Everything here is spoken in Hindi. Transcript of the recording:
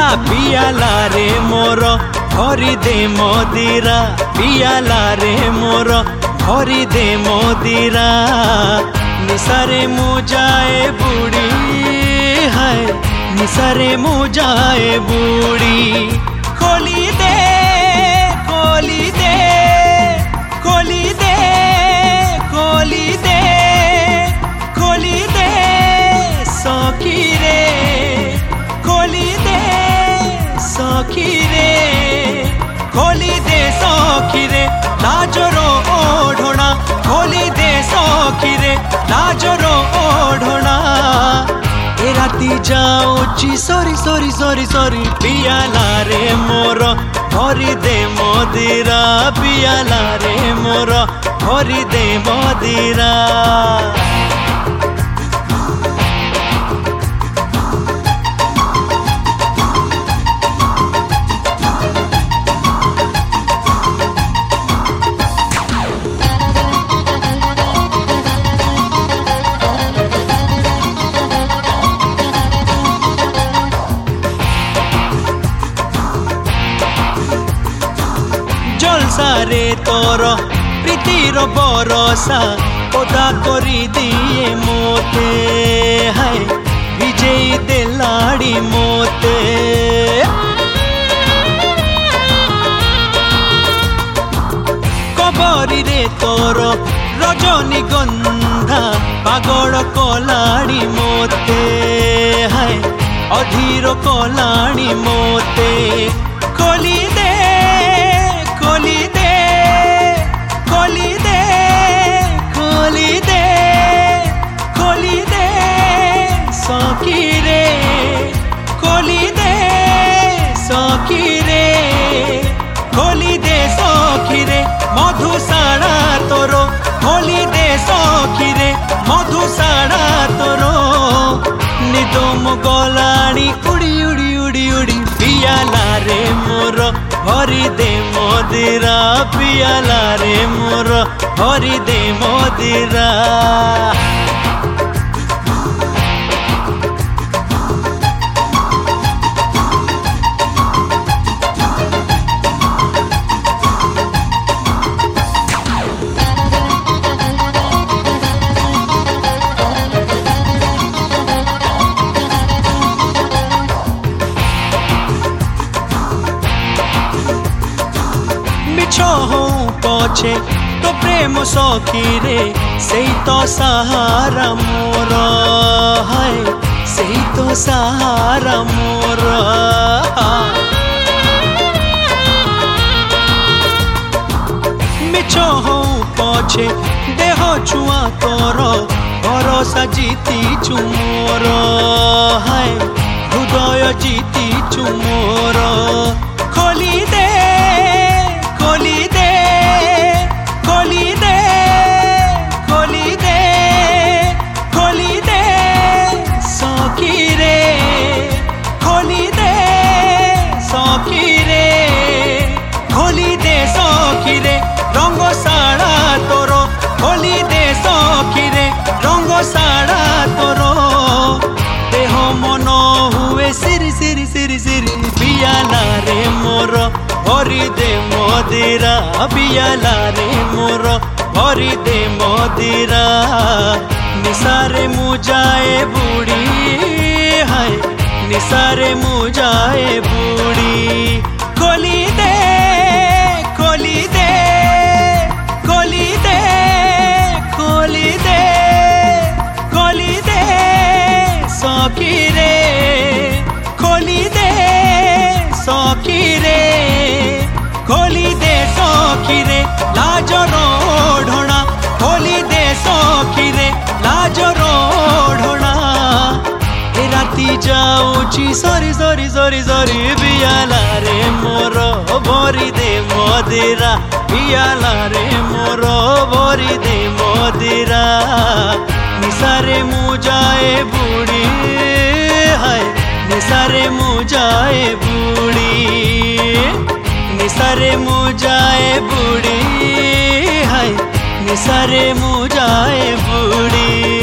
पियाला रे मोर भरी दे मदिरा पियाला रे मोर भरी दे मदिरा निसारे मुजाए बुड़ी है निसारे मुजाए बुड़ी खोली दे खोली दे खोली दे खोली दे खोली दे सखी रे खोली दे सखी रे खोली दे सखी रे लाजरो ओढ़ना खोली दे सखी रे लाजरो ओढ़ना ए राती जाऊची सॉरी सॉरी सॉरी सॉरी पियाला रे मोर भरी दे मदिरा पियाला रे मोर भरी दे मदिरा जलसारे तोर प्रीतिर बरसा ओदा करी दिए मोते है विजयी देलाड़ी मोते कबरी रे तोर रजनीगंधा पागल कलाड़ी मोते है अधीर कलाड़ी मोते खोली दे खोली दे खोली दे खोली दे खोली दे सखी रे खोली दे सखी रे खोली दे सखी रे मधुशाला तोरो खोली दे सखी रे मधुशाला तोरो निदम गलाणी उड़ी उड़ी उड़ी उड़ी पियाला रे मोर भरी दे मदिरा पियाला रे मोर भरी दे मदिरा पछे तो प्रेम सखी रे से तो सहारा मोर है से तो सहारा मोर मिछ हूँ पछे देह छुआ तोर भरोसा जीती छु मोर है हृदय जीती छु मोर खोली दे खोली दे खोली दे खोली दे खोली दे सखी रे खोली दे सखी रे खोली दे सखी रे रंगशाला तोरो खोली दे सखी रे रंगशाला तोरो देह मन हुए सिरी सिरी सिरी सिरी पियाला रे मोर भरी दे मदिरा पियाला रे मोर भरी दे मदिरा निसारे मुजाए बुड़ी है निसारे मुजाए बुड़ी खोली दे खोली दे खोली दे खोली दे खोली दे सखी रे खोली दे सखी रे खोली दे सखी रे लाजरो ओढ़ना खोली दे सखी रे लाजरो ओढ़ना ए राती जाऊची सॉरी सॉरी सॉरी सॉरी पियाला रे मोर भरी दे मदिरा पियाला रे मोर भरी दे मदिरा निसारे मुजाए बुड़ी है निसारे मुजाए बुड़ी निसारे मुजाए बुड़ी है निसारे मुजाए बुड़ी।